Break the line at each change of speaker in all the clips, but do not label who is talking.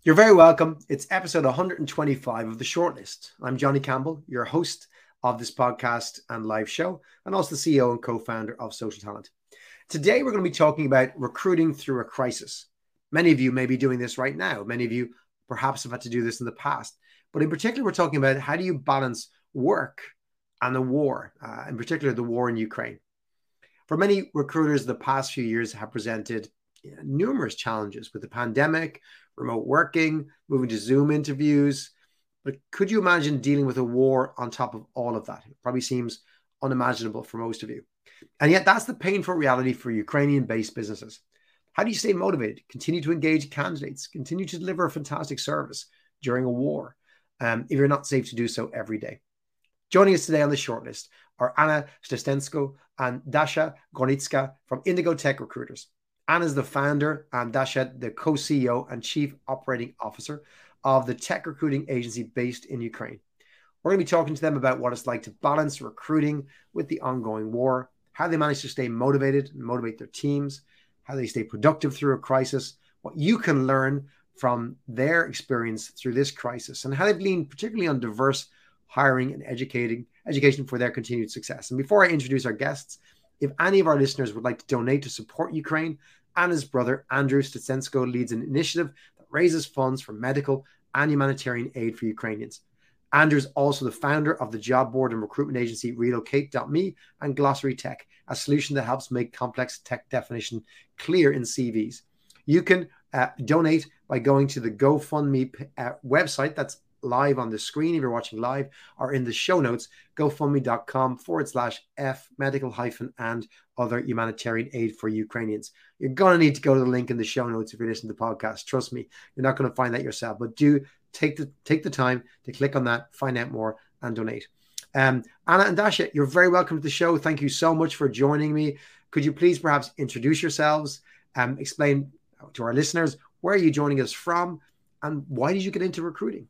You're very welcome. It's episode 125 of The Shortlist. I'm Johnny Campbell, your host of this podcast and live show, and also the CEO and co-founder of Social Talent. Today, we're going to be talking about recruiting through a crisis. Many of you may be doing this right now. Many of you perhaps have had to do this in the past. But in particular, we're talking about how do you balance work and the war, in particular, the war in Ukraine. For many recruiters, the past few years have presented numerous challenges with the pandemic, remote working, moving to Zoom interviews. But could you imagine dealing with a war on top of all of that? It probably seems unimaginable for most of you. And yet that's the painful reality for Ukrainian-based businesses. How do you stay motivated, continue to engage candidates, continue to deliver a fantastic service during a war, if you're not safe to do so every day? Joining us today on the shortlist are Anna Stestensko and Dasha Gornitska from Indigo Tech Recruiters. Anna is the founder and Dasha the co-CEO and chief operating officer of the tech recruiting agency based in Ukraine. We're going to be talking to them about what it's like to balance recruiting with the ongoing war, how they manage to stay motivated and motivate their teams, how they stay productive through a crisis, what you can learn from their experience through this crisis, and how they've leaned particularly on diverse hiring and education for their continued success. And before I introduce our guests, if any of our listeners would like to donate to support Ukraine, Anna's brother, Andrew Stestensko, leads an initiative that raises funds for medical and humanitarian aid for Ukrainians. Andrew is also the founder of the job board and recruitment agency Relocate.me and Glossary Tech, a solution that helps make complex tech definition clear in CVs. You can donate by going to the GoFundMe website that's live on the screen if you're watching live, or in the show notes, gofundme.com/F medical and other humanitarian aid for Ukrainians. You're going to need to go to the link in the show notes if you're listening to the podcast. Trust me, you're not going to find that yourself, but do take the time to click on that, find out more, and donate. Anna and Dasha, you're very welcome to the show. Thank you so much for joining me. Could you please perhaps introduce yourselves, explain to our listeners where are you joining us from, and why did you get into recruiting?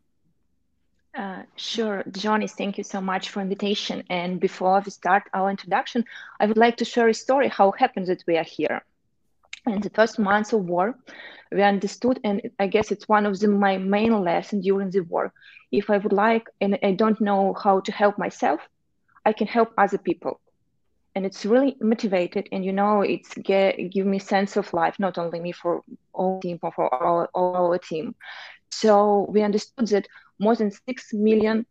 Sure, Johnny, thank you so much for invitation. And before we start our introduction, I would like to share a story how it happened that we are here. In the first months of war, we understood, and I guess it's one of my main lessons during the war. If I would like, and I don't know how to help myself, I can help other people. And it's really motivated, and it's give me sense of life, not only me, for all team, but for all our team. So we understood that more than 6 million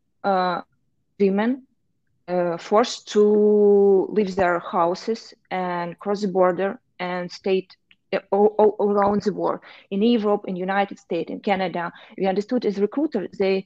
women forced to leave their houses and cross the border and stayed all around the world, in Europe, in United States, in Canada. We understood as recruiters, they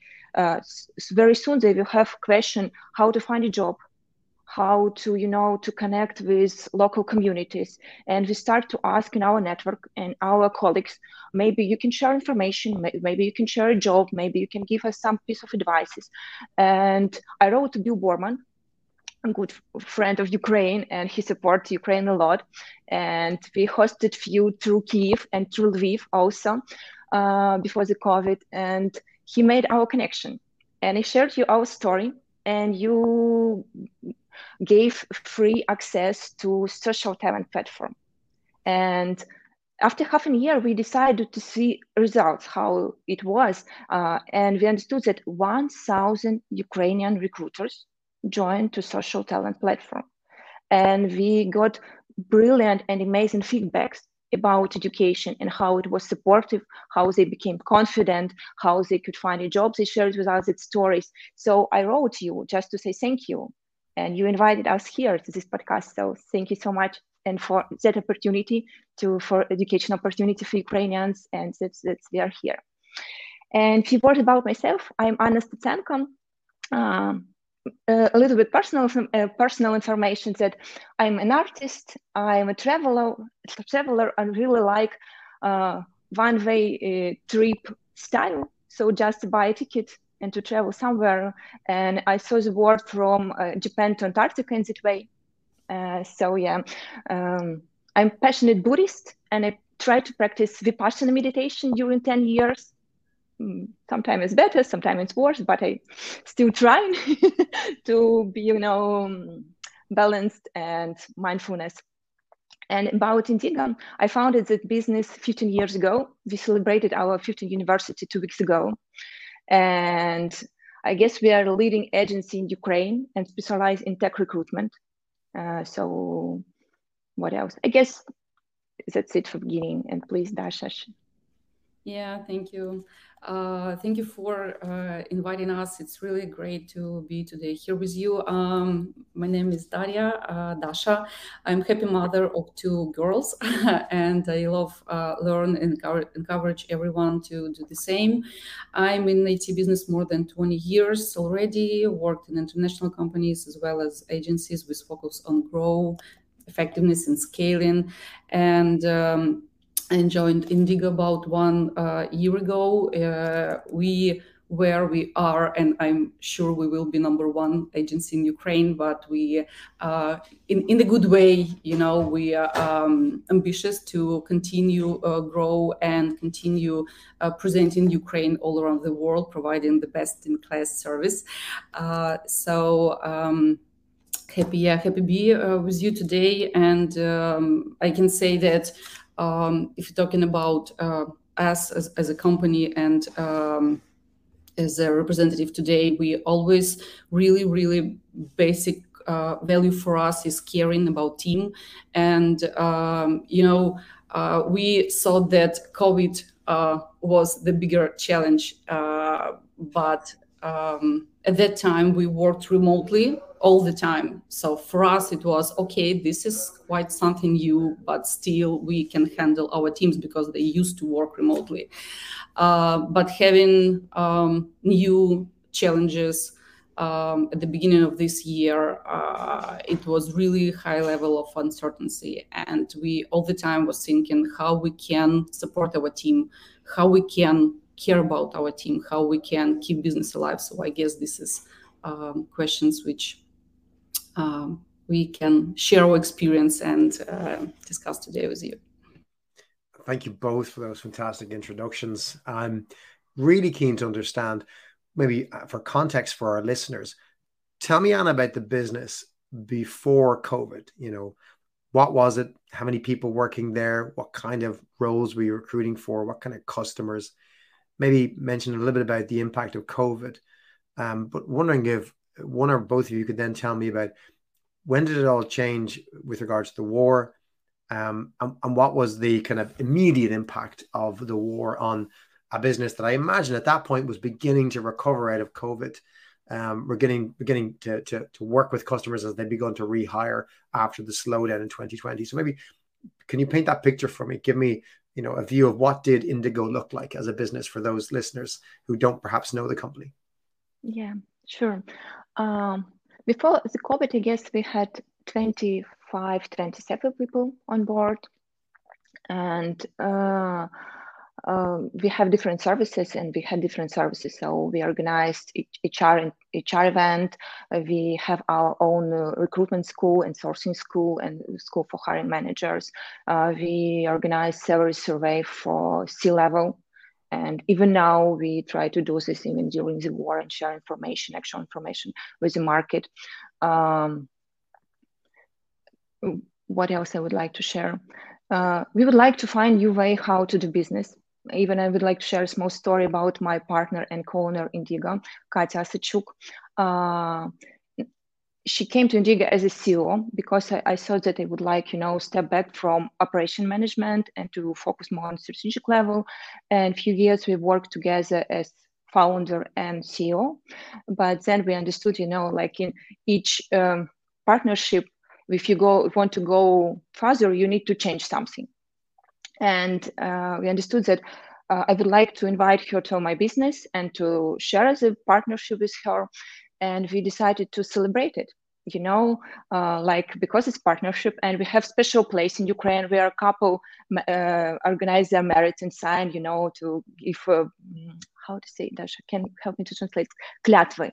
very soon they will have question how to find a job, how to to connect with local communities. And we start to ask in our network and our colleagues, maybe you can share information, maybe you can share a job, maybe you can give us some piece of advices. And I wrote to Bill Borman, a good friend of Ukraine, and he supports Ukraine a lot. And we hosted few through Kyiv and through Lviv also before the COVID. And he made our connection, and he shared you our story, and you gave free access to social talent platform. And after half a year, we decided to see results, how it was. And we understood that 1,000 Ukrainian recruiters joined to social talent platform. And we got brilliant and amazing feedbacks about education and how it was supportive, how they became confident, how they could find a job. They shared with us its stories. So I wrote you just to say thank you. And you invited us here to this podcast. So thank you so much. And for that opportunity for education opportunity for Ukrainians, and that's we are here. And a few words about myself. I'm Anna Stetenko. A little bit personal information that I'm an artist. I'm a traveler. I really like one-way trip style. So just buy a ticket and to travel somewhere. And I saw the world from Japan to Antarctica in that way. I'm passionate Buddhist, and I try to practice Vipassana meditation during 10 years. Sometimes it's better, sometimes it's worse, but I still try to be, balanced and mindfulness. And about Indigo, I founded that business 15 years ago. We celebrated our 15th anniversary 2 weeks ago. And I guess we are a leading agency in Ukraine and specialize in tech recruitment. So what else? I guess that's it for beginning. And please, Dasha.
Yeah, thank you. Thank you for inviting us. It's really great to be today here with you. My name is Dasha. I'm happy mother of 2 girls, and I love learn and encourage everyone to do the same. I'm in IT business more than 20 years already, worked in international companies as well as agencies with focus on growth, effectiveness, and scaling. And I joined Indigo about 1 year ago. Where we are, and I'm sure we will be #1 agency in Ukraine, but we, in the good way, we are ambitious to continue grow and continue presenting Ukraine all around the world, providing the best-in-class service. Happy to be with you today, and I can say that if you're talking about us as a company and as a representative today, we always really basic value for us is caring about team. And, we thought that COVID was the bigger challenge, but at that time we worked remotely all the time. So for us, it was, okay, this is quite something new, but still we can handle our teams because they used to work remotely. But having new challenges at the beginning of this year, it was really high level of uncertainty. And we all the time was thinking how we can support our team, how we can care about our team, how we can keep business alive. So I guess this is questions which we can share our experience and discuss today with you.
Thank you both for those fantastic introductions. I'm really keen to understand, maybe for context for our listeners, tell me, Anna, about the business before COVID. What was it? How many people working there? What kind of roles were you recruiting for? What kind of customers? Maybe mention a little bit about the impact of COVID. But wondering if one or both of you could then tell me about when did it all change with regards to the war, and what was the kind of immediate impact of the war on a business that I imagine at that point was beginning to recover out of COVID. We're beginning to work with customers as they begun to rehire after the slowdown in 2020. So maybe can you paint that picture for me? Give me a view of what did Indigo look like as a business for those listeners who don't perhaps know the company.
Yeah, sure. Before the COVID, I guess we had 25, 27 people on board, and we have different services, and we had different services. So we organized HR event. We have our own recruitment school and sourcing school and school for hiring managers. We organized salary survey for C-level. And even now, we try to do this even during the war and share information, actual information with the market. What else I would like to share? We would like to find new way how to do business. Even I would like to share a small story about my partner and co-owner Indigo, Katya Asachuk. She came to Indigo as a CEO because I thought that I would like, step back from operation management and to focus more on strategic level. And a few years we worked together as founder and CEO. But then we understood, like in each partnership, if you want to go further, you need to change something. And we understood that I would like to invite her to my business and to share the partnership with her. And we decided to celebrate it, because it's partnership and we have special place in Ukraine where a couple organize their marriage and sign, to give, how to say, Dasha, can you help me to translate? Клятвы.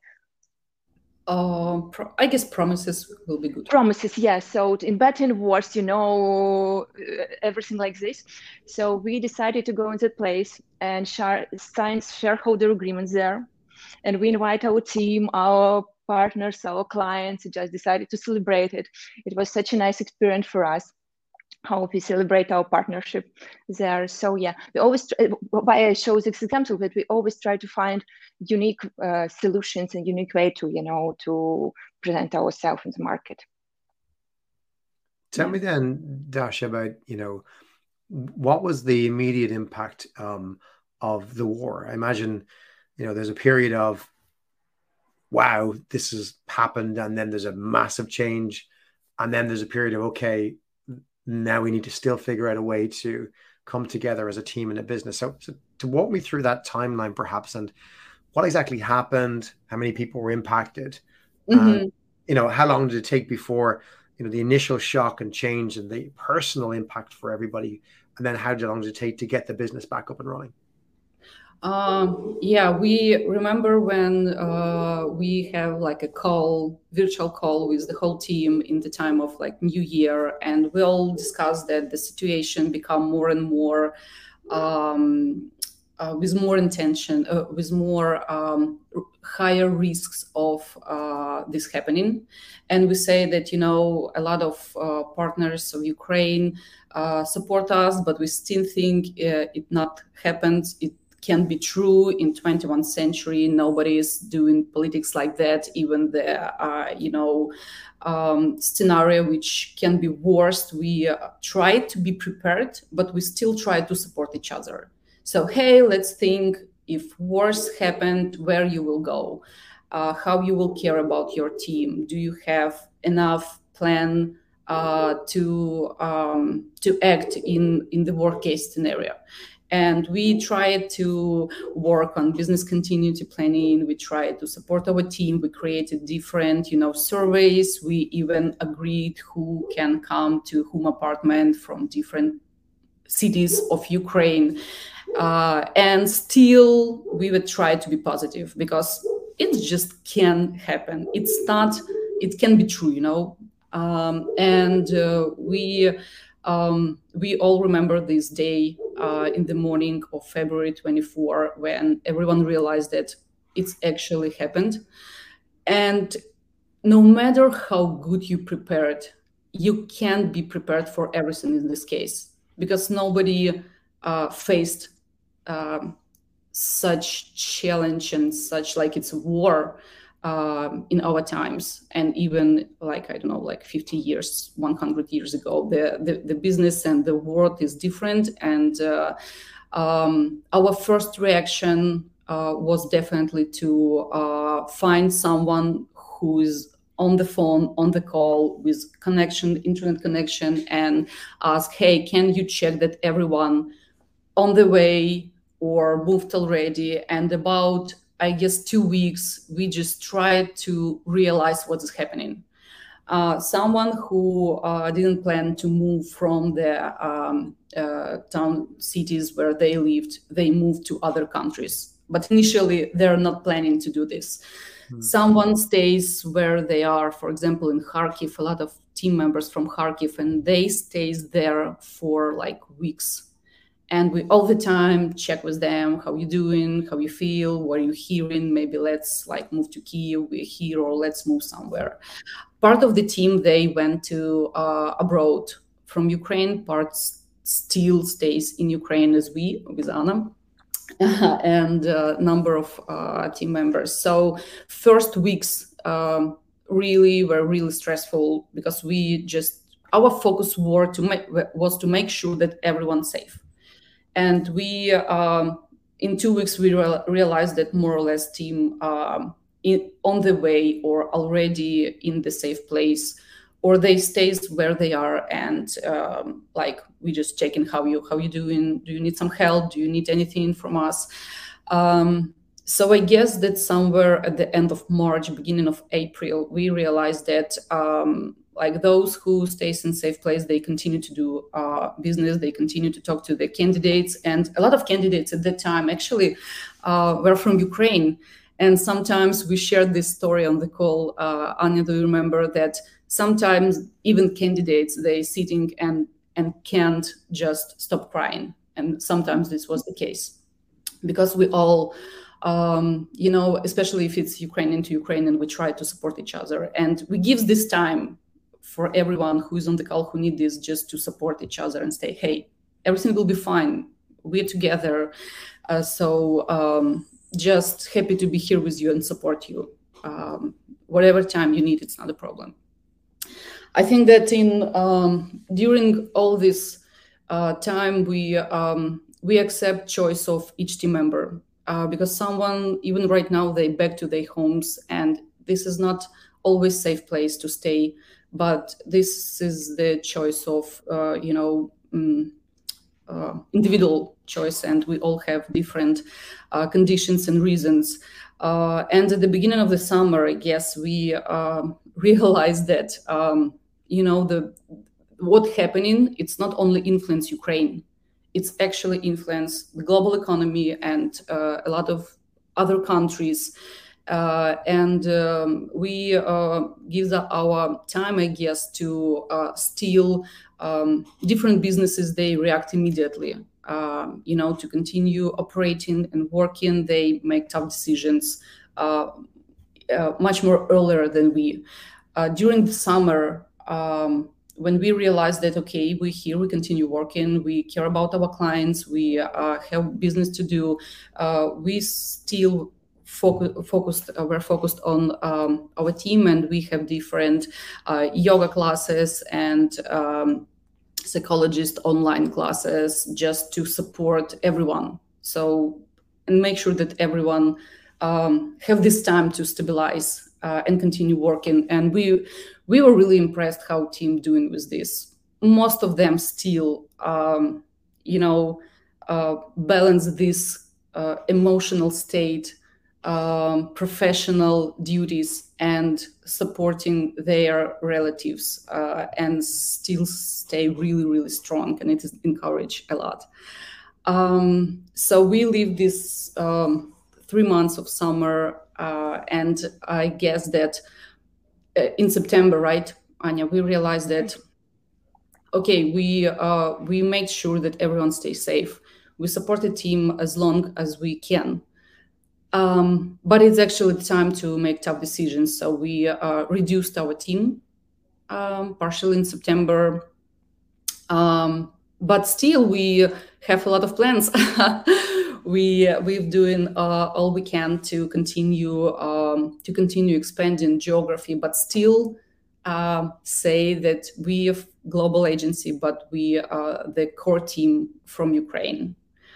I guess promises will be good.
Promises, yes. So in better and worse, everything like this. So we decided to go in that place and sign shareholder agreements there. And we invite our team, our partners, our clients, just decided to celebrate it. It was such a nice experience for us. how we celebrate our partnership there. So yeah, we always why I show this example, that we always try to find unique solutions and unique way to to present ourselves in the market.
Tell me then, Dasha, about what was the immediate impact of the war? I imagine there's a period of, wow, this has happened, and then there's a massive change, and then there's a period of, okay, now we need to still figure out a way to come together as a team in a business. So to walk me through that timeline, perhaps, and what exactly happened, how many people were impacted, and how long did it take before the initial shock and change and the personal impact for everybody, and then how long did it take to get the business back up and running?
Yeah, we remember when we have like a virtual call with the whole team in the time of like New Year, and we all discussed that the situation become more and more with more intention, with more higher risks of this happening. And we say that, a lot of partners of Ukraine support us, but we still think it not happens. It can be true in 21st century. Nobody is doing politics like that. Even the, scenario which can be worse, we try to be prepared, but we still try to support each other. So, hey, let's think, if worse happened, where you will go, how you will care about your team. Do you have enough plan to act in the worst case scenario? And we try to work on business continuity planning. We try to support our team. We created different, surveys. We even agreed who can come to whom apartment from different cities of Ukraine. And still, we would try to be positive, because it just can happen. It can be true, and we all remember this day in the morning of February 24, when everyone realized that it's actually happened. And no matter how good you prepared, you can't be prepared for everything in this case, because nobody faced such challenge and such, like, it's a war in our times. And even like 50 years, 100 years ago, the business and the world is different. And our first reaction was definitely to find someone who is on the phone, on the call, with internet connection, and ask, hey, can you check that everyone on the way or moved already? And about, I guess, 2 weeks, we just tried to realize what is happening. Someone who didn't plan to move from the town cities where they lived, they moved to other countries. But initially, they're not planning to do this. Someone stays where they are, for example, in Kharkiv, a lot of team members from Kharkiv, and they stays there for like weeks. And we all the time check with them, how you doing, how you feel, what are you hearing, maybe let's move to Kyiv, we're here, or let's move somewhere. Part of the team, they went to abroad from Ukraine, part still stays in Ukraine as we, with Anna, and a number of team members. So first weeks really were really stressful, because our focus was to make sure that everyone's safe. And we, in 2 weeks, we realized that more or less team on the way or already in the safe place, or they stays where they are. And we just checking how you doing. Do you need some help? Do you need anything from us? So I guess that somewhere at the end of March, beginning of April, we realized that those who stays in safe place, they continue to do business, they continue to talk to the candidates. And a lot of candidates at that time actually were from Ukraine. And sometimes we shared this story on the call. Anya, do you remember that sometimes even candidates, they sitting and can't just stop crying. And sometimes this was the case, because we all, especially if it's Ukrainian to Ukrainian, we try to support each other. And we give this time for everyone who is on the call who need this, just to support each other and say, hey, everything will be fine. We're together. Just happy to be here with you and support you. Whatever time you need, it's not a problem. I think that during all this time, we accept choice of each team member, because someone, even right now, they back to their homes, and this is not always safe place to stay, but this is the choice of individual choice, and we all have different conditions and reasons. And at the beginning of the summer, I guess we realized that what's happening, it's not only influence Ukraine, it's actually influence the global economy and a lot of other countries. We give our time, I guess, to still different businesses. They react immediately, to continue operating and working. They make tough decisions much more earlier than we. During the summer, when we realized that, okay, we're here, we continue working, we care about our clients, we have business to do, we still we're focused on our team, and we have different yoga classes and psychologist online classes just to support everyone. And make sure that everyone have this time to stabilize and continue working. And we were really impressed how team doing with this. Most of them still, balance this emotional state, professional duties, and supporting their relatives, and still stay really, really strong. And it is encouraged a lot. So we live this 3 months of summer, and I guess that in September, right, Anya, we realized that, okay, we made sure that everyone stays safe. We support the team as long as we can. But it's actually time to make tough decisions. So we reduced our team partially in September. But still, we have a lot of plans. We're doing all we can to continue expanding geography, but still say that we are global agency, but we are the core team from Ukraine.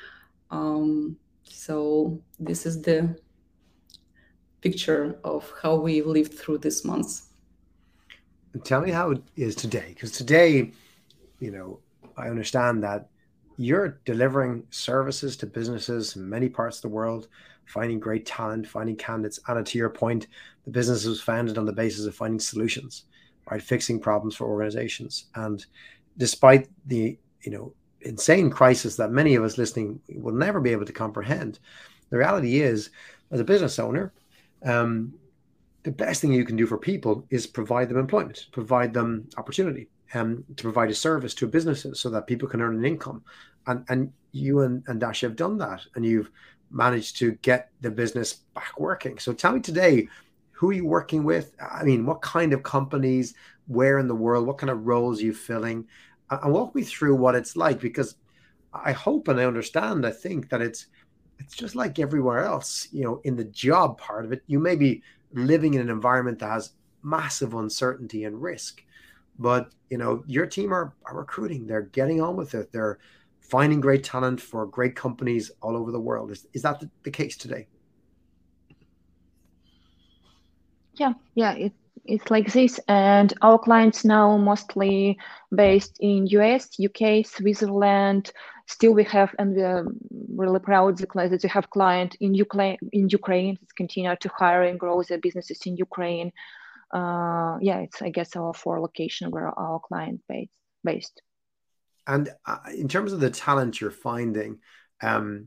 So this is the picture of how we lived through these months.
Tell me how it is today, because today, I understand that you're delivering services to businesses in many parts of the world, finding great talent, finding candidates. And to your point, the business was founded on the basis of finding solutions, right? Fixing problems for organizations. And despite the, insane crisis that many of us listening will never be able to comprehend, the reality is, as a business owner, the best thing you can do for people is provide them employment, provide them opportunity, to provide a service to businesses so that people can earn an income. And you and Dasha have done that, and you've managed to get the business back working. So tell me today, who are you working with? I mean, what kind of companies, where in the world, what kind of roles are you filling? And walk me through what it's like, because I hope and I understand, I think that it's just like everywhere else, in the job part of it, you may be living in an environment that has massive uncertainty and risk. But, your team are recruiting. They're getting on with it. They're finding great talent for great companies all over the world. Is that the case today?
Yeah, it's like this. And our clients now mostly based in US, UK, Switzerland. Still we have, and we're really proud that we have client in Ukraine that continue to hire and grow their businesses in Ukraine. It's, I guess, our 4 location where our client based.
And in terms of the talent you're finding, tell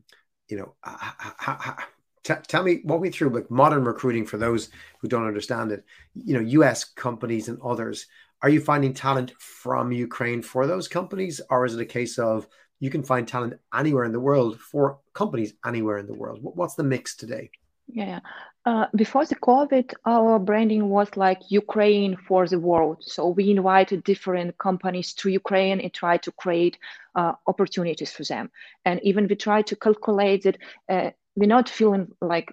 me, walk me through like modern recruiting for those who don't understand it. US companies and others, are you finding talent from Ukraine for those companies, or is it a case of you can find talent anywhere in the world for companies anywhere in the world? What's the mix today?
Yeah. Before the COVID, our branding was like Ukraine for the world. So we invited different companies to Ukraine and tried to create opportunities for them. And even we tried to calculate that we're not filling like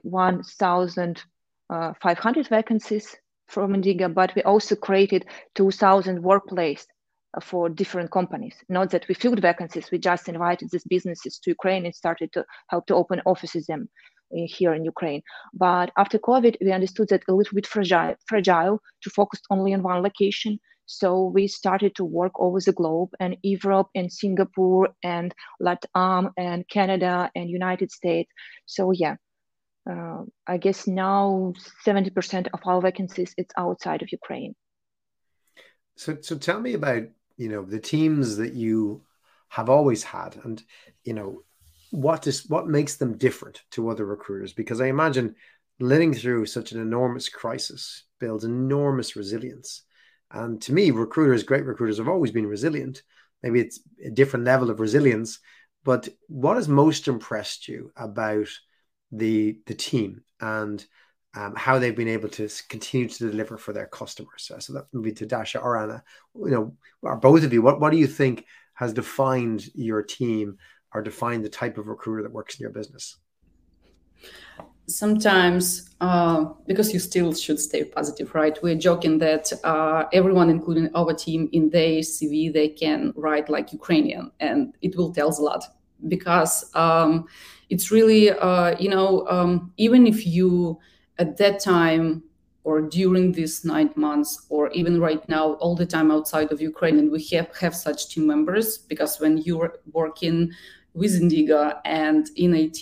1,500 vacancies from Indigo, but we also created 2,000 workplace for different companies. Not that we filled vacancies, we just invited these businesses to Ukraine and started to help to open offices them here in Ukraine. But after COVID, we understood that a little bit fragile to focus only on one location. So we started to work over the globe, and Europe and Singapore and LATAM and Canada and United States. So yeah, I guess now 70% of our vacancies it's outside of Ukraine.
So tell me about, the teams that you have always had, and, what makes them different to other recruiters? Because I imagine living through such an enormous crisis builds enormous resilience. And to me, great recruiters have always been resilient. Maybe it's a different level of resilience, but what has most impressed you about the team and how they've been able to continue to deliver for their customers? So that would be to Dasha or Anna, or both of you. What do you think has defined your team or define the type of recruiter that works in your business?
Sometimes, because you still should stay positive, right? We're joking that everyone, including our team, in their CV, they can write like Ukrainian, and it will tell a lot. Because it's really, even if you at that time or during these 9 months, or even right now, all the time outside of Ukraine, and we have such team members, because when you're working with Indigo and in IT,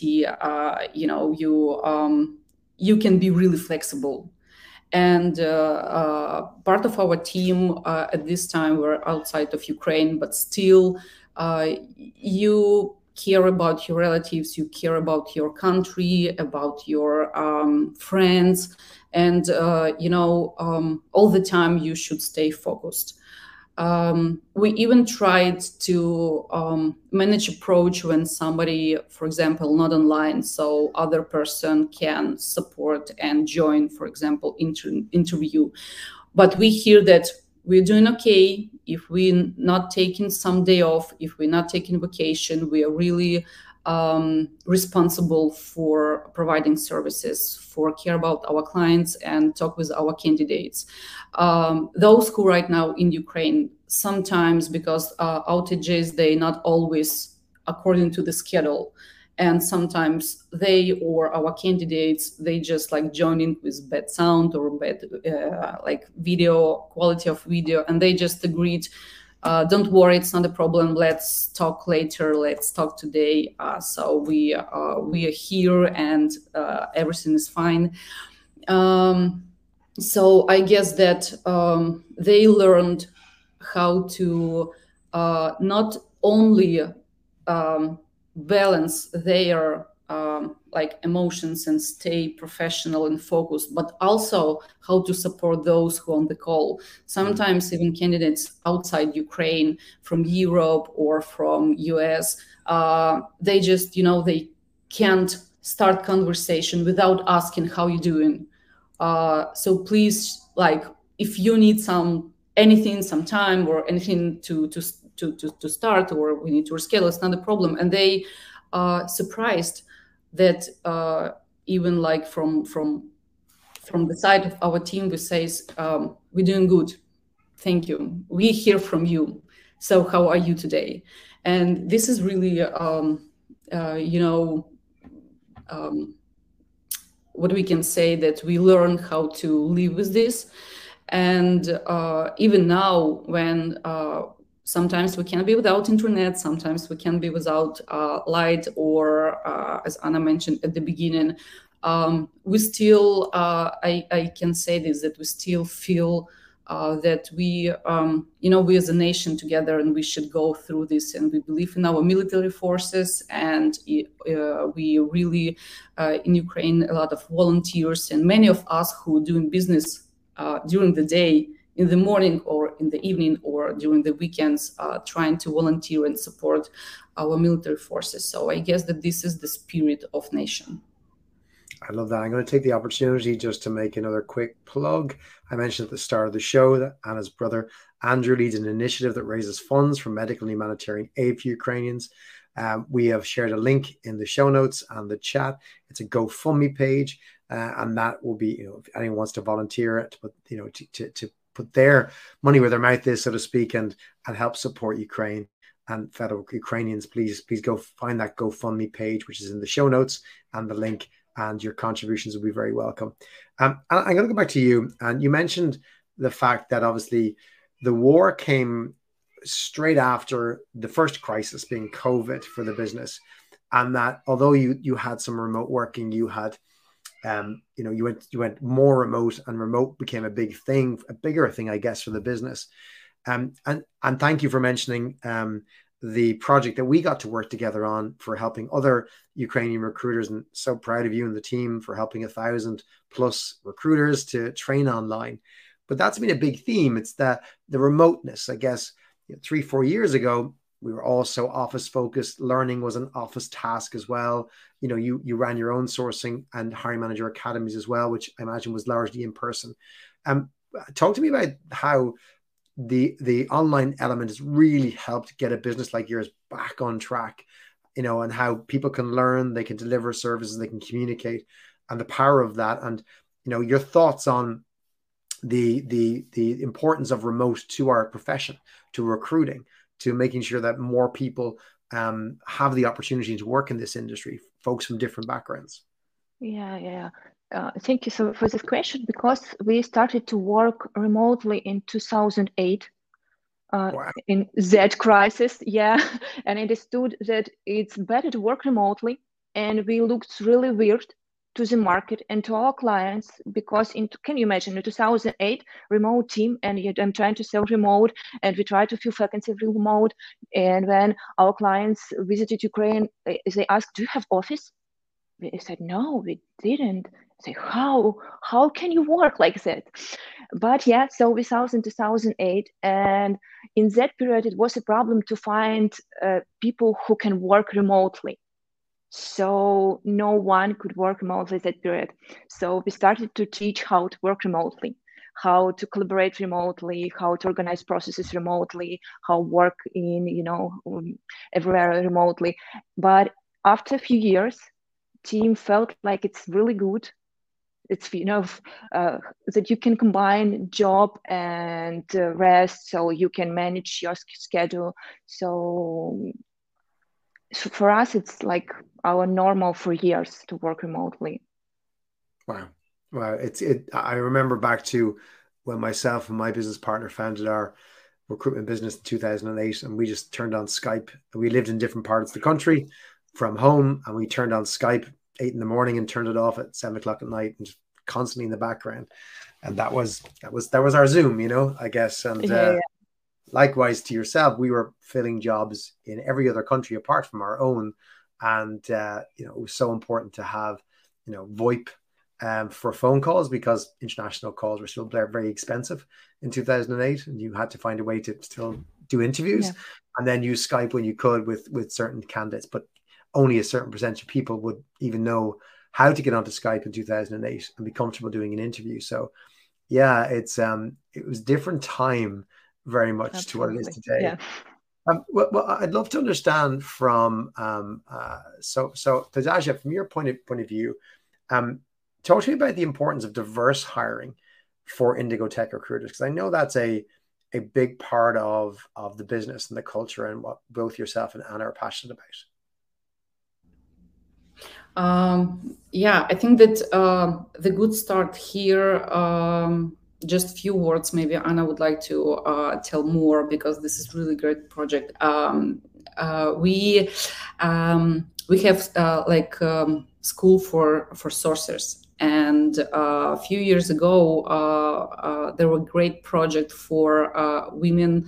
you can be really flexible. And part of our team at this time were outside of Ukraine, but still you care about your relatives, you care about your country, about your friends, and all the time you should stay focused. We even tried to manage approach when somebody, for example, not online, so other person can support and join, for example, interview. But we hear that we're doing okay if we're not taking some day off, if we're not taking vacation. We are really responsible for providing services, for care about our clients and talk with our candidates. Those who right now in Ukraine, sometimes because outages, they not always according to the schedule. And sometimes they or our candidates, they just like join in with bad sound or bad video, quality of video, and they just agreed, don't worry, it's not a problem. Let's talk later. Let's talk today. So we are here, and everything is fine. So I guess that they learned how to not only balance their emotions and stay professional and focused, but also how to support those who are on the call. Sometimes even candidates outside Ukraine, from Europe or from US, they just, they can't start conversation without asking how you doing. So please, if you need some time or anything to start, or we need to reschedule, it's not a problem. And they are surprised that even from the side of our team, we say, we're doing good, thank you, we hear from you, so how are you today? And this is really what we can say, that we learn how to live with this. And even now, when sometimes we can be without internet, sometimes we can be without light, or as Anna mentioned at the beginning, we still, I can say this, that we still feel that we as a nation together, and we should go through this, and we believe in our military forces, and we really, in Ukraine, a lot of volunteers, and many of us who are doing business during the day, in the morning or in the evening or during the weekends, trying to volunteer and support our military forces. So I guess that this is the spirit of nation.
I love that. I'm going to take the opportunity just to make another quick plug. I mentioned at the start of the show that Anna's brother Andrew leads an initiative that raises funds for medical and humanitarian aid for Ukrainians. We have shared a link in the show notes and the chat. It's a GoFundMe page, and that will be, if anyone wants to volunteer to put, to put their money where their mouth is, so to speak, and help support Ukraine and fellow Ukrainians. Please go find that GoFundMe page, which is in the show notes, and the link. And your contributions will be very welcome. I'm going to go back to you. And you mentioned the fact that obviously the war came straight after the first crisis, being COVID, for the business. And that although you had some remote working, you had, you went more remote, and remote became a bigger thing, I guess, for the business. And thank you for mentioning the project that we got to work together on for helping other Ukrainian recruiters, and so proud of you and the team for helping 1,000+ recruiters to train online. But that's been a big theme. It's the remoteness. I guess 3-4 years ago, we were also office focused. Learning was an office task as well. You ran your own sourcing and hiring manager academies as well, which I imagine was largely in person. Talk to me about how the online element has really helped get a business like yours back on track, and how people can learn, they can deliver services, they can communicate, and the power of that. And your thoughts on the importance of remote to our profession, to recruiting, to making sure that more people have the opportunity to work in this industry, folks from different backgrounds.
Yeah. Thank you for this question, because we started to work remotely in 2008 wow. In that crisis. Yeah. And I understood that it's better to work remotely. And we looked really weird to the market and to our clients, because can you imagine in 2008, remote team, and I'm trying to sell remote, and we try to fill vacancy remote. And when our clients visited Ukraine, they asked, do you have office? We said, no, we didn't. Say, how can you work like that? But yeah, so we saw in 2008, and in that period, it was a problem to find people who can work remotely. So no one could work remotely that period. So we started to teach how to work remotely, how to collaborate remotely, how to organize processes remotely, how work in, everywhere remotely. But after a few years, team felt like it's really good. It's, that you can combine job and rest, so you can manage your schedule. So for us, it's like our normal for years to work remotely.
Wow. I remember back to when myself and my business partner founded our recruitment business in 2008, and we just turned on Skype. We lived in different parts of the country from home, and we turned on Skype 8 in the morning and turned it off at 7 o'clock at night, and just constantly in the background. And that was our Zoom, I guess. And yeah. Likewise to yourself, we were filling jobs in every other country apart from our own. And, it was so important to have, VoIP for phone calls, because international calls were still very expensive in 2008. And you had to find a way to still do interviews, and then use Skype when you could with certain candidates. But only a certain percentage of people would even know how to get onto Skype in 2008 and be comfortable doing an interview. So yeah, it was different time very much Absolutely. To what it is today. Yeah. Well, I'd love to understand from so Natasha, from your point of view, talk to me about the importance of diverse hiring for Indigo Tech recruiters, because I know that's a big part of the business and the culture, and what both yourself and Anna are passionate about.
I think that the good start here, just a few words, maybe Anna would like to tell more, because this is really great project. We have school for sourcers, and a few years ago there were great project for women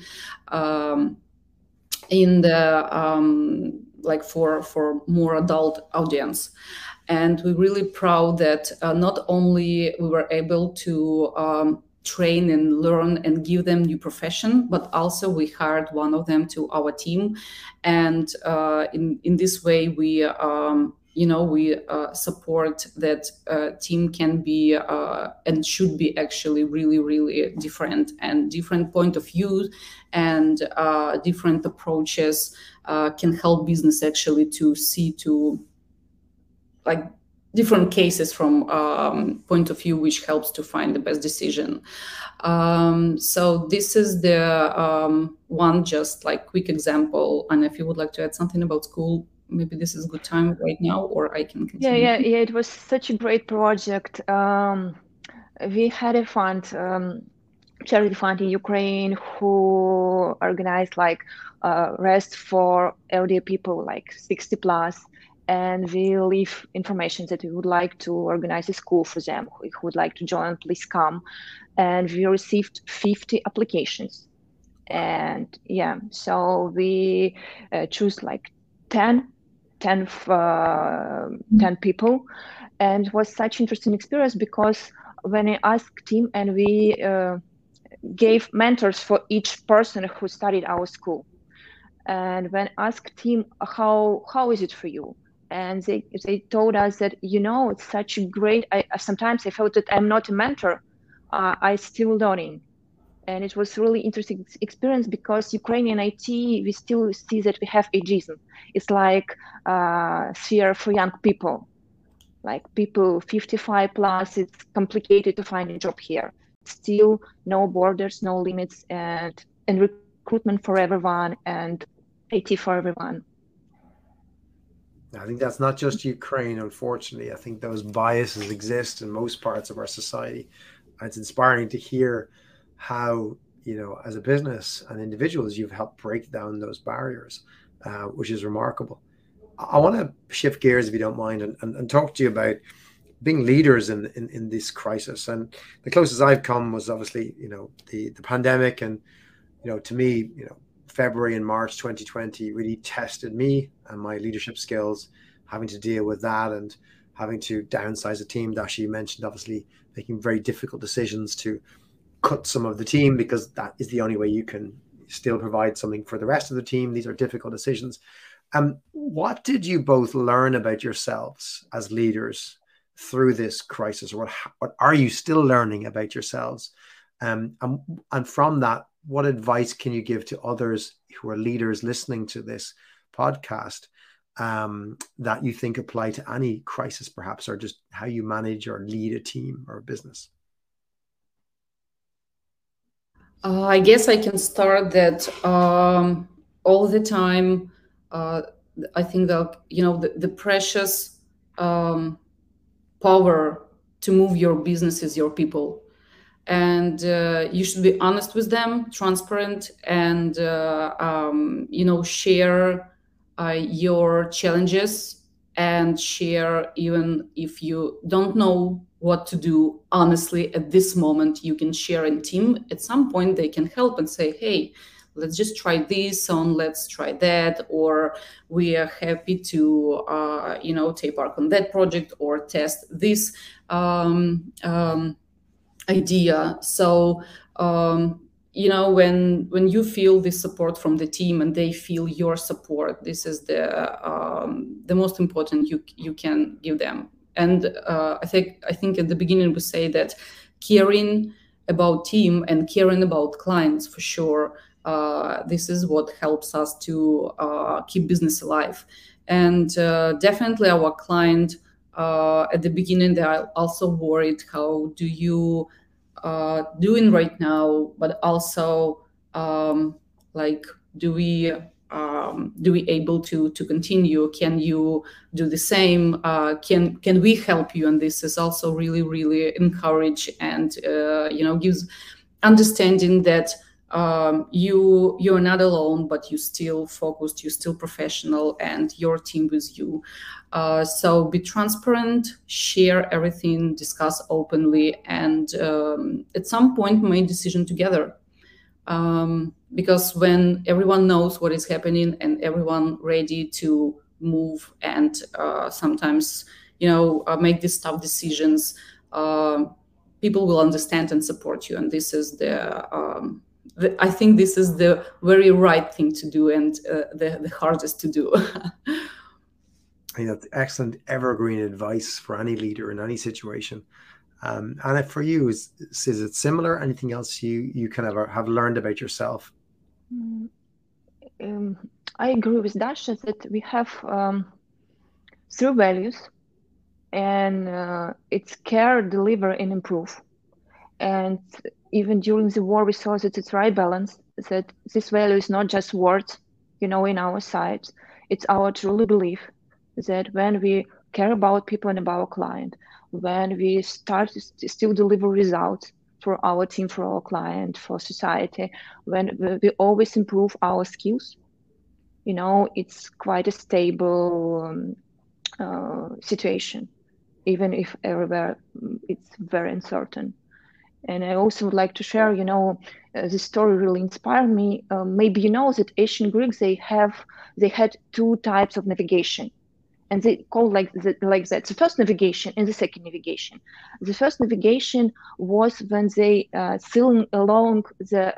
in the for more adult audience. And we're really proud that not only we were able to train and learn and give them new profession, but also we hired one of them to our team. And in this way, we we support that team can be and should be actually really, really different, and different point of view and different approaches can help business actually to see to like different cases from point of view, which helps to find the best decision. So this is the one just like quick example. And if you would like to add something about school, maybe this is a good time right now, or I can continue.
Yeah. It was such a great project. We had a fund, charity fund in Ukraine, who organized like rest for elderly people, like 60 plus. And we leave information that we would like to organize a school for them. Who would like to join, please come. And we received 50 applications. And yeah, so we choose like 10 people, and it was such interesting experience because when I asked team and we gave mentors for each person who studied our school, and when asked team how is it for you, and they told us that it's such a great. Sometimes I felt that I'm not a mentor, I still learning. And it was really interesting experience because Ukrainian IT, we still see that we have ageism. It's like sphere for young people, like people 55 plus. It's complicated to find a job here. Still, no borders, no limits, and recruitment for everyone, and IT for everyone.
I think that's not just Ukraine, unfortunately. I think those biases exist in most parts of our society. And it's inspiring to hear how, as a business and individuals, you've helped break down those barriers, which is remarkable. I want to shift gears, if you don't mind, and talk to you about being leaders in this crisis. And the closest I've come was obviously, the pandemic. And, to me, February and March 2020 really tested me and my leadership skills, having to deal with that and having to downsize a team. Dasha, you mentioned obviously making very difficult decisions to cut some of the team because that is the only way you can still provide something for the rest of the team. These are difficult decisions. What did you both learn about yourselves as leaders through this crisis? Or what are you still learning about yourselves? And from that, what advice can you give to others who are leaders listening to this podcast that you think apply to any crisis, perhaps, or just how you manage or lead a team or a business?
I guess I can start that all the time. I think that, the precious power to move your business is your people. And you should be honest with them, transparent, and share your challenges, and share even if you don't know what to do. Honestly, at this moment, you can share in team. At some point, they can help and say, "Hey, let's just try this on. Let's try that," or "We are happy to take part on that project or test this." Idea. So when you feel this support from the team and they feel your support, this is the most important you can give them. And I think at the beginning we say that caring about team and caring about clients, for sure, this is what helps us to keep business alive. And definitely our client, at the beginning, they are also worried, how do you doing right now, but also do we able to continue? Can you do the same? Can we help you? And this is also really, really encourage and gives understanding that you're not alone, but you still focused, you're still professional, and your team with you. So be transparent, share everything, discuss openly, and at some point make decision together. Because when everyone knows what is happening and everyone ready to move and sometimes make these tough decisions, people will understand and support you. And this is I think this is the very right thing to do, and the hardest to do.
I think that's excellent, evergreen advice for any leader in any situation. And for you, is it similar? Anything else you kind of have learned about yourself?
I agree with Dasha that we have 3 values, and it's care, deliver, and improve. And even during the war, we saw that it's right balance, that this value is not just words, in our sides. It's our truly belief that when we care about people and about our client, when we start to still deliver results for our team, for our client, for society, when we always improve our skills, it's quite a stable situation, even if everywhere it's very uncertain. And I also would like to share, this story really inspired me. Maybe you know that ancient Greeks, they had 2 types of navigation, and they call like that. The first navigation and the second navigation. The first navigation was when they sailing along the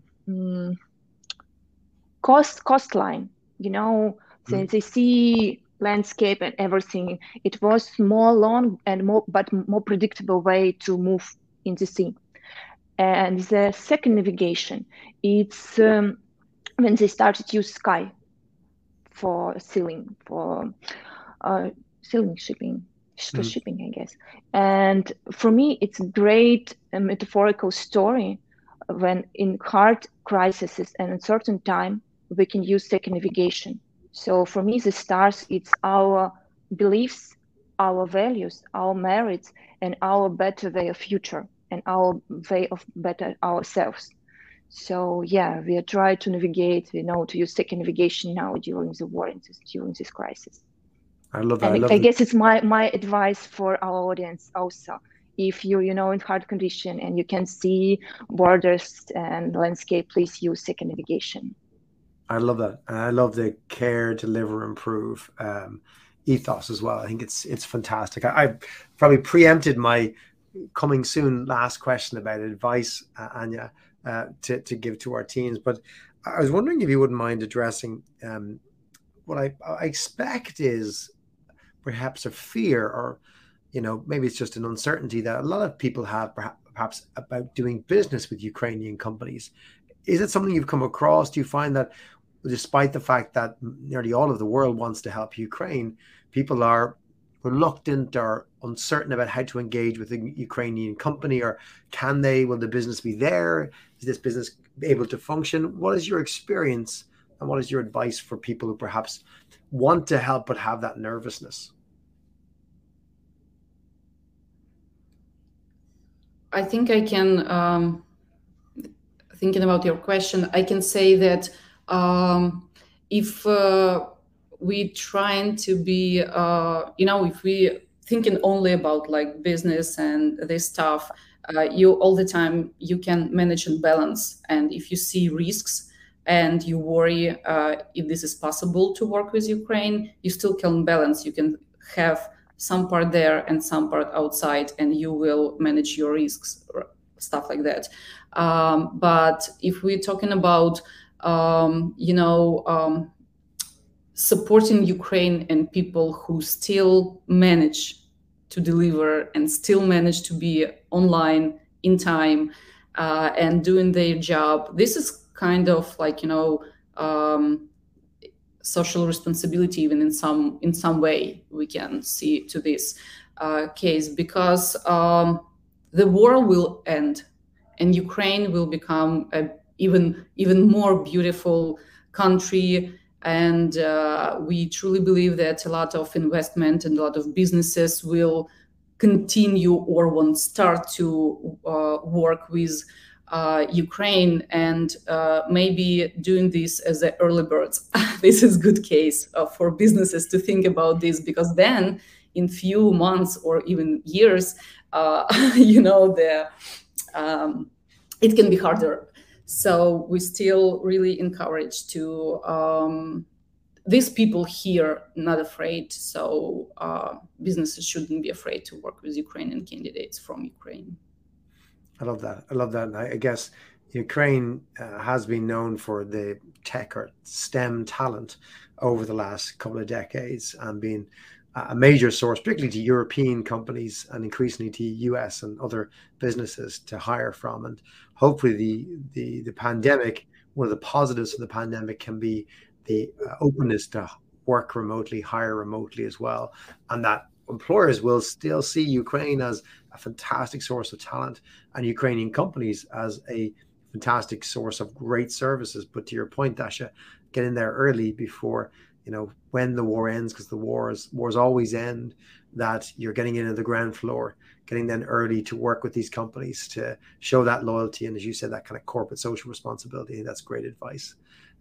coastline. They see landscape and everything. It was more long and more predictable way to move in the sea. And the second navigation, it's when they started to use sky for sailing, for sailing shipping, for shipping, I guess. And for me, it's a great metaphorical story when in hard crises and uncertain time, we can use second navigation. So for me, the stars, it's our beliefs, our values, our merits, and our better way of future, and our way of better ourselves. So yeah, we are trying to navigate, to use second navigation now during the war and during this crisis.
I love that.
And I guess it's my advice for our audience also. If you're, in hard condition and you can see borders and landscape, please use second navigation.
I love that. And I love the care, deliver, improve ethos as well. I think it's fantastic. I probably preempted my coming soon last question about advice, Anya, to give to our teams. But I was wondering if you wouldn't mind addressing what I expect is perhaps a fear, or maybe it's just an uncertainty that a lot of people have perhaps about doing business with Ukrainian companies. Is it something you've come across? Do you find that despite the fact that nearly all of the world wants to help Ukraine, people are reluctant or uncertain about how to engage with a Ukrainian company? Or will the business be there? Is this business able to function? What is your experience, and what is your advice for people who perhaps want to help but have that nervousness?
I think I can, thinking about your question, I can say that if we trying to be, if we thinking only about like business and this stuff, you all the time, you can manage and balance. And if you see risks and you worry if this is possible to work with Ukraine, you still can balance. You can have some part there and some part outside, and you will manage your risks, or stuff like that. But if we're talking about, supporting Ukraine and people who still manage to deliver and still manage to be online in time and doing their job, this is kind of like, social responsibility, even in some way we can see to this case, because the war will end and Ukraine will become a even more beautiful country. And we truly believe that a lot of investment and a lot of businesses will continue or won't start to work with Ukraine, and maybe doing this as the early birds. This is good case for businesses to think about this, because then in few months or even years, it can be harder. So we still really encourage to these people here not afraid. So businesses shouldn't be afraid to work with Ukrainian candidates from Ukraine.
I love that. And I guess Ukraine has been known for the tech or STEM talent over the last couple of decades and been a major source, particularly to European companies and increasingly to US and other businesses to hire from. And hopefully the pandemic, one of the positives of the pandemic can be the openness to work remotely, hire remotely as well. And that employers will still see Ukraine as a fantastic source of talent and Ukrainian companies as a fantastic source of great services. But to your point, Dasha, get in there early before, when the war ends, because the wars always end, that you're getting into the ground floor, getting in early to work with these companies to show that loyalty. And as you said, that kind of corporate social responsibility. That's great advice.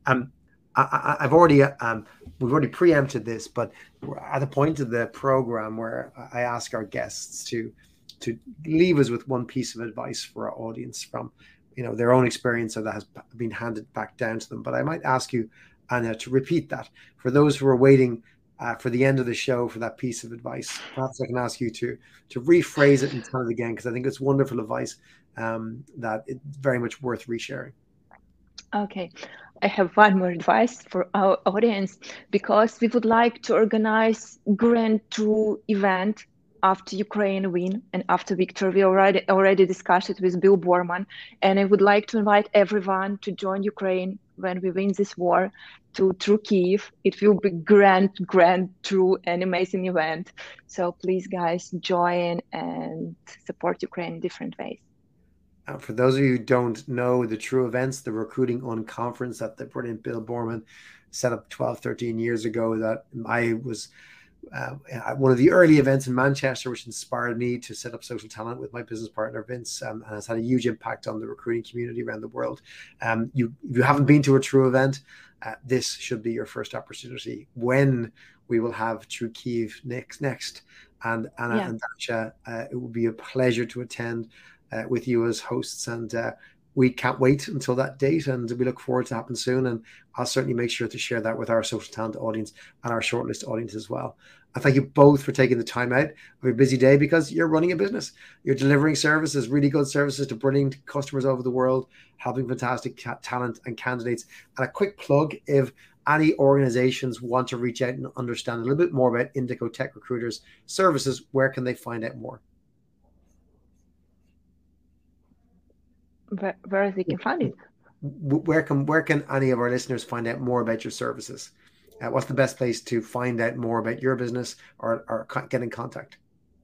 We've already preempted this, but we're at the point of the program where I ask our guests to leave us with one piece of advice for our audience from their own experience that has been handed back down to them. But I might ask you, Anya, to repeat that for those who are waiting for the end of the show for that piece of advice. Perhaps I can ask you to rephrase it and tell it again, because I think it's wonderful advice that it's very much worth resharing.
Okay, I have one more advice for our audience, because we would like to organize Grand True event after Ukraine win and after victory. We already discussed it with Bill Borman, and I would like to invite everyone to join Ukraine when we win this war to True Kyiv. It will be grand, true, and amazing event. So please, guys, join and support Ukraine in different ways.
For those of you who don't know the True events, the Recruiting Unconference that the brilliant Bill Borman set up 12, 13 years ago, that I was one of the early events in Manchester, which inspired me to set up Social Talent with my business partner, Vince, and has had a huge impact on the recruiting community around the world. If you haven't been to a True event, this should be your first opportunity when we will have True Kyiv next. And Anna and Dasha, it will be a pleasure to attend with you as hosts, and we can't wait until that date, and we look forward to happen soon. And I'll certainly make sure to share that with our Social Talent audience and our shortlist audience as well. I thank you both for taking the time out of your busy day, because you're running a business. You're delivering services, really good services to brilliant customers over the world, helping fantastic talent and candidates. And a quick plug, if any organizations want to reach out and understand a little bit more about Indico Tech Recruiters services, where can they find out more?
Where they can find it?
Where can any of our listeners find out more about your services? What's the best place to find out more about your business or get in contact?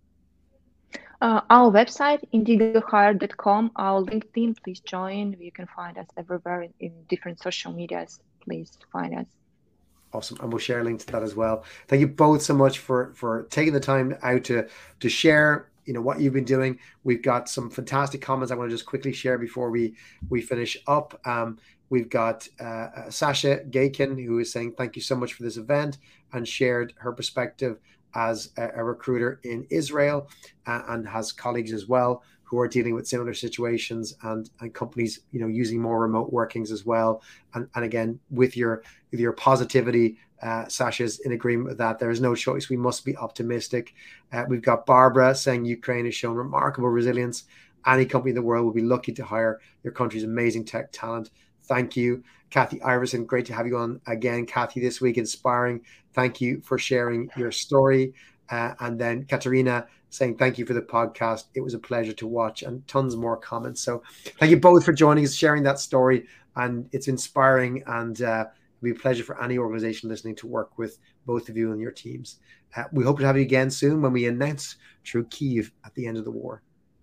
Our website, indigohire.com, our LinkedIn, please join. You can find us everywhere in different social medias. Please find us.
Awesome. And we'll share a link to that as well. Thank you both so much for taking the time out to share what you've been doing. We've got some fantastic comments I want to just quickly share before we finish up. We've got Sasha Gaykin, who is saying thank you so much for this event, and shared her perspective as a recruiter in Israel, and has colleagues as well who are dealing with similar situations, and companies using more remote workings as well. And again, with your positivity, Sasha's in agreement with that. There is no choice. We must be optimistic. We've got Barbara saying Ukraine has shown remarkable resilience. Any company in the world will be lucky to hire your country's amazing tech talent. Thank you. Kathy Iverson, great to have you on again, Kathy, this week. Inspiring. Thank you for sharing your story. And then Katerina saying thank you for the podcast. It was a pleasure to watch, and tons more comments. So thank you both for joining us, sharing that story. And it's inspiring, and it'll be a pleasure for any organization listening to work with both of you and your teams. We hope to have you again soon when we announce True Kyiv at the end of the war.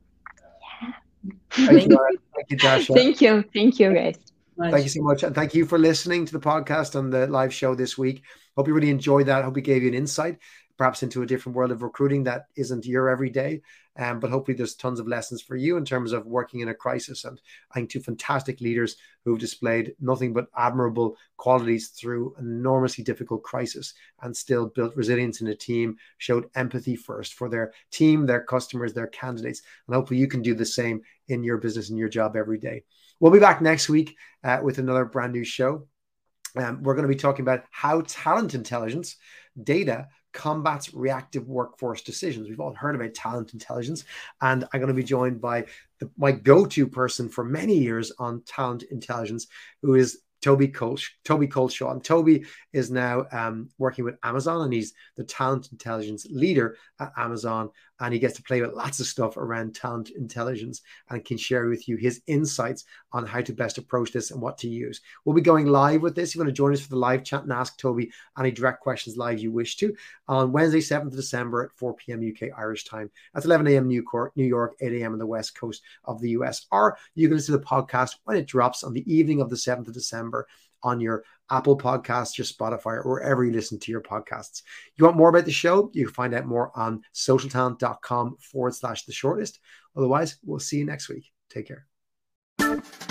Thank you, Dasha.
Thank you, guys.
Thank you so much. And thank you for listening to the podcast and the live show this week. Hope you really enjoyed that. Hope we gave you an insight, perhaps into a different world of recruiting that isn't your everyday. But hopefully there's tons of lessons for you in terms of working in a crisis. And I think two fantastic leaders who've displayed nothing but admirable qualities through an enormously difficult crisis and still built resilience in a team, showed empathy first for their team, their customers, their candidates. And hopefully you can do the same in your business and your job every day. We'll be back next week with another brand new show. We're going to be talking about how talent intelligence data combats reactive workforce decisions. We've all heard about talent intelligence, and I'm going to be joined by my go-to person for many years on talent intelligence, who is Toby Culshaw. And Toby is now working with Amazon, and he's the talent intelligence leader at Amazon. And he gets to play with lots of stuff around talent intelligence and can share with you his insights on how to best approach this and what to use. We'll be going live with this. You want to join us for the live chat and ask Toby any direct questions live you wish to on Wednesday, 7th of December at 4 p.m. UK Irish time. That's 11 a.m. New York, 8 a.m. on the west coast of the US. Or you can listen to the podcast when it drops on the evening of the 7th of December on your Apple Podcasts, your Spotify, or wherever you listen to your podcasts. You want more about the show? You can find out more on socialtalent.com/the shortlist. Otherwise, we'll see you next week. Take care.